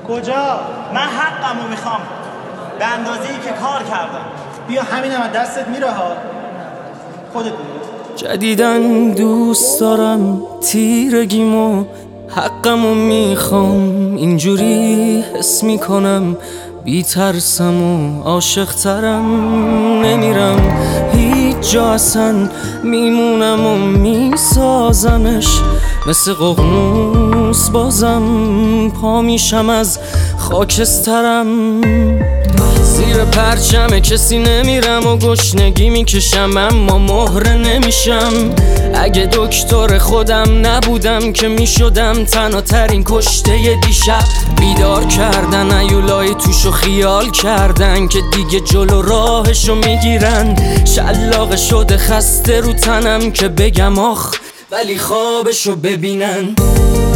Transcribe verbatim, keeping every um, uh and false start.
کجا؟ من حقمو میخوام به اندازه‌ای که کار کردم. بیا همینم از دستت میره ها. خودت بگو. جدیدن دوست دارم تیرگیمو، حقمو میخوام، اینجوری حس میکنم بی ترسم و عاشق ترم. نمیرم هیچ جا اصلا، میمونم و میسازمش مثل ققنوس، بازم پا میشم از خاکسترم. زیر پرچم کسی نمیرم و گشنگی میکشم اما مهره نمیشم. اگه دکتر خودم نبودم که میشدم تنها ترین کشته دیشب. بیدار کردن ایولای توشو خیال کردن که دیگه جلو راهشو میگیرن. شلاق شده خسته رو تنم که بگم آخ ولی خوابشو ببینن.